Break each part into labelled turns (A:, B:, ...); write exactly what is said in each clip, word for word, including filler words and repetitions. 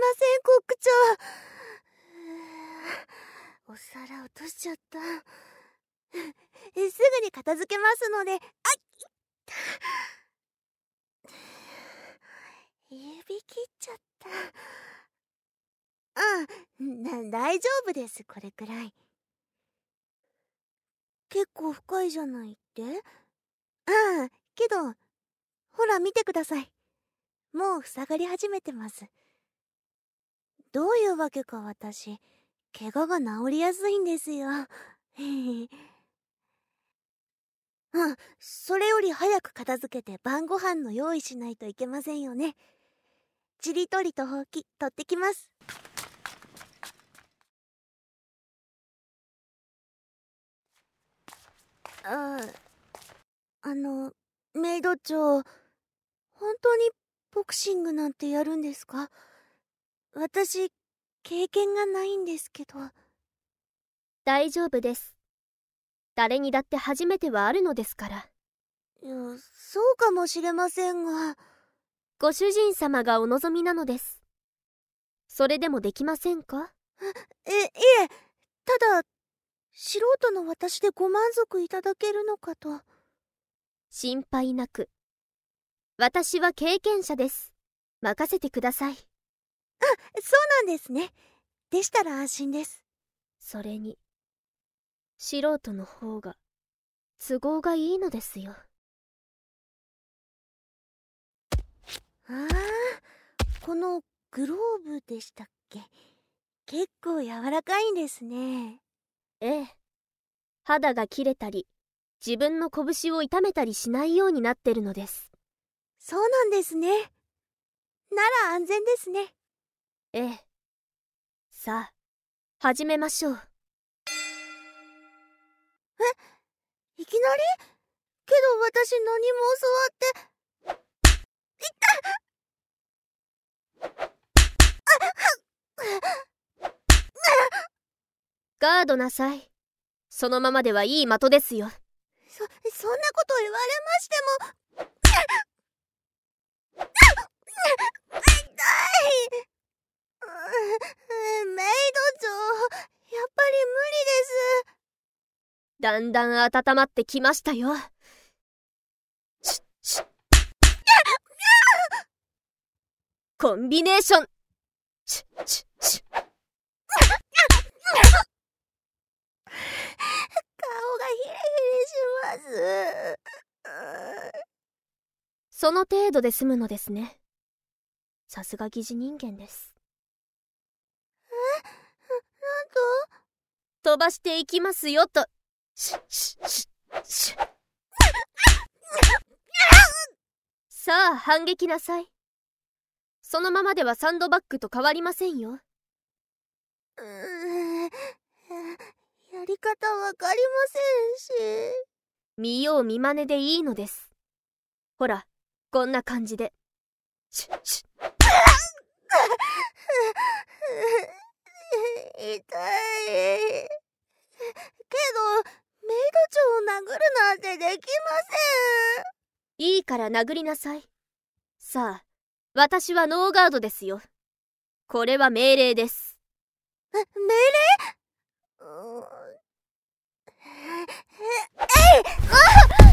A: せん、コック長。お皿落としちゃった。すぐに片付けますので。あっ、指切っちゃった。うん、な大丈夫です、これくらい。結構深いじゃないって。ああ、けどほら見てください。もう塞がり始めてます。どういうわけか私、怪我が治りやすいんですよ。うん、それより早く片付けて晩ご飯の用意しないといけませんよね。ちりとりとほうき取ってきます。ああのメイド長、本当にボクシングなんてやるんですか？私経験がないんですけど。
B: 大丈夫です。誰にだって初めてはあるのですから。
A: いや、そうかもしれませんが。
B: ご主人様がお望みなのです。それでもできませんか？
A: え、いえ、ただ素人の私でご満足いただけるのかと。
B: 心配なく。私は経験者です。任せてください。あ、
A: そうなんですね。でしたら安心です。
B: それに素人の方が都合がいいのですよ。
A: ああ、このグローブでしたっけ？結構柔らかいんですね。
B: ええ。肌が切れたり自分の拳を痛めたりしないようになってるのです。
A: そうなんですね。なら安全ですね。
B: ええ。さあ始めましょう。
A: え、いきなり？けど私何も教わって。いった。
B: ガードなさい。そのままではいい的ですよ。
A: そ、そんなこと言われましても。痛い。メイド長、やっぱり無理です。
B: だんだん温まってきましたよ。シュッシュッコンビネーション。シュッシュッシュッ
A: 顔がヒリヒリします。
B: その程度で済むのですね。さすが疑似人間です。
A: え？なん
B: と？飛ばしていきますよと。シュッシュッシュッシュッさあ反撃なさい。そのままではサンドバッグと変わりませんよ。
A: うーん、やり方わかりませんし。
B: 見よう見まねでいいのです。ほらこんな感じで。シュッシュッ
A: 痛い。けどメイド長を殴るなんてできません。
B: いいから殴りなさい。さあ私はノーガードですよ。これは命令です。
A: 命令？うーん、え、えい！あ！あ、ご、ごめんなさい、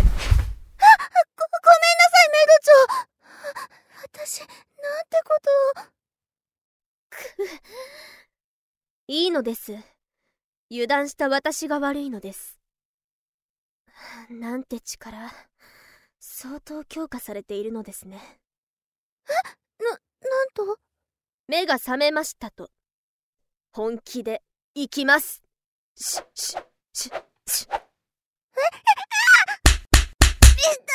A: メイド長。私なんてことを。
B: くいいのです。油断した私が悪いのです。なんて力、相当強化されているのですね。
A: え？な、なんと？
B: 目が覚めましたと。本気でいきます。シュッシュッシュッシュッ。え？
A: 痛い。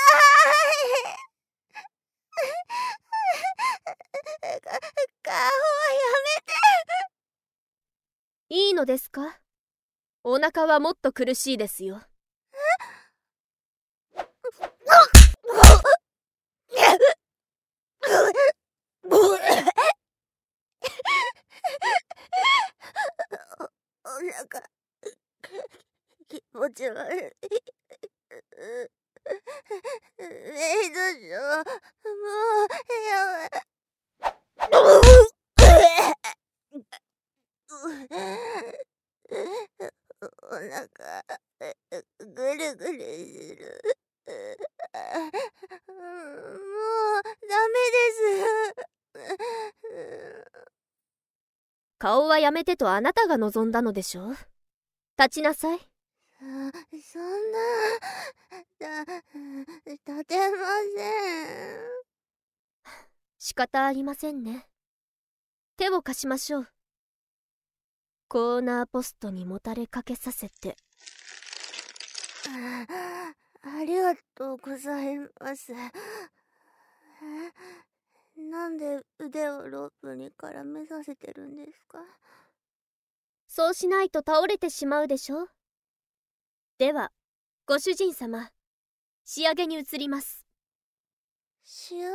A: 顔はやめて。
B: いいのですか？お腹はもっと苦しいですよ。
A: お腹気持ち悪い。メイド長、もうやめ。 るぐるする。もうダメです。
B: 顔はやめてとあなたが望んだのでしょう。立ちなさい。
A: そんな、だ、立てません。
B: 仕方ありませんね。手を貸しましょう。コーナーポストにもたれかけさせて。
A: あ、ありがとうございます。え、なんで腕をロープに絡めさせてるんですか？
B: そうしないと倒れてしまうでしょ。ではご主人様、仕上げに移ります。
A: 仕上げ？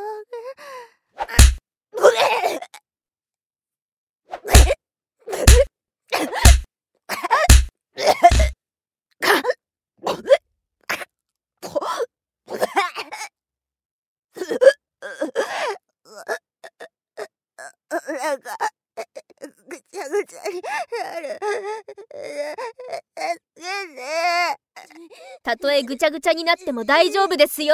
A: なんかぐちゃぐちゃになる。助けて。
B: たとえぐちゃぐちゃになっても大丈夫ですよ。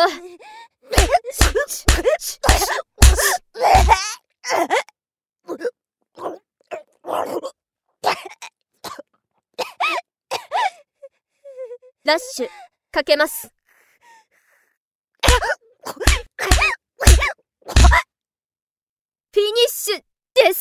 B: ラッシュかけます。フィニッシュです。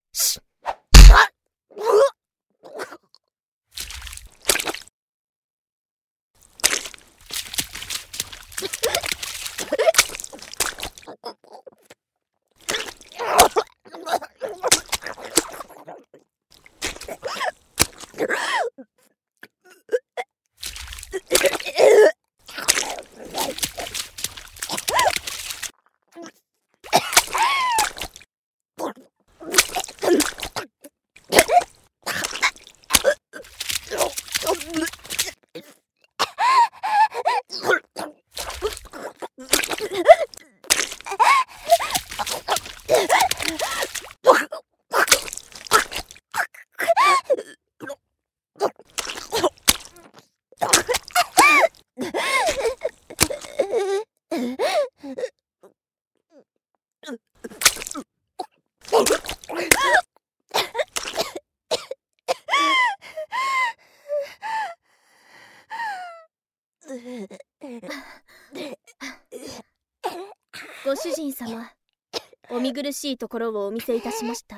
B: ご主人様、お見苦しいところをお見せいたしました。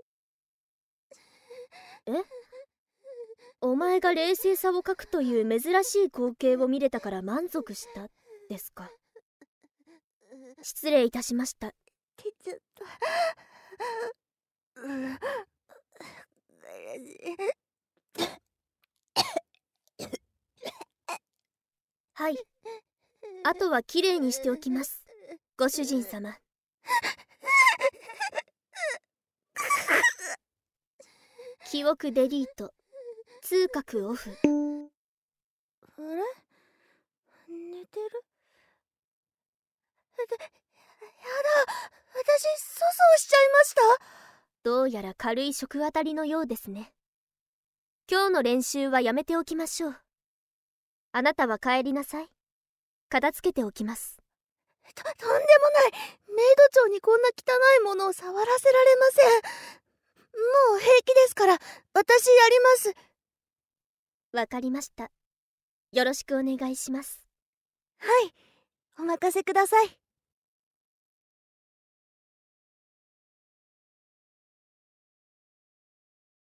B: え？お前が冷静さを欠くという珍しい光景を見れたから満足したですか？失礼いたしました。
A: 出ちゃった。うん。
B: はい。あとはきれいにしておきます、ご主人様。記憶デリート、痛覚オフ。
A: あれ？寝てる？やだ、私粗相しちゃいました。
B: どうやら軽い食あたりのようですね。今日の練習はやめておきましょう。あなたは帰りなさい。片付けておきます。
A: と、とんでもない。メイド長にこんな汚いものを触らせられません。もう平気ですから、私やります。
B: わかりました。よろしくお願いします。
A: はい、お任せください。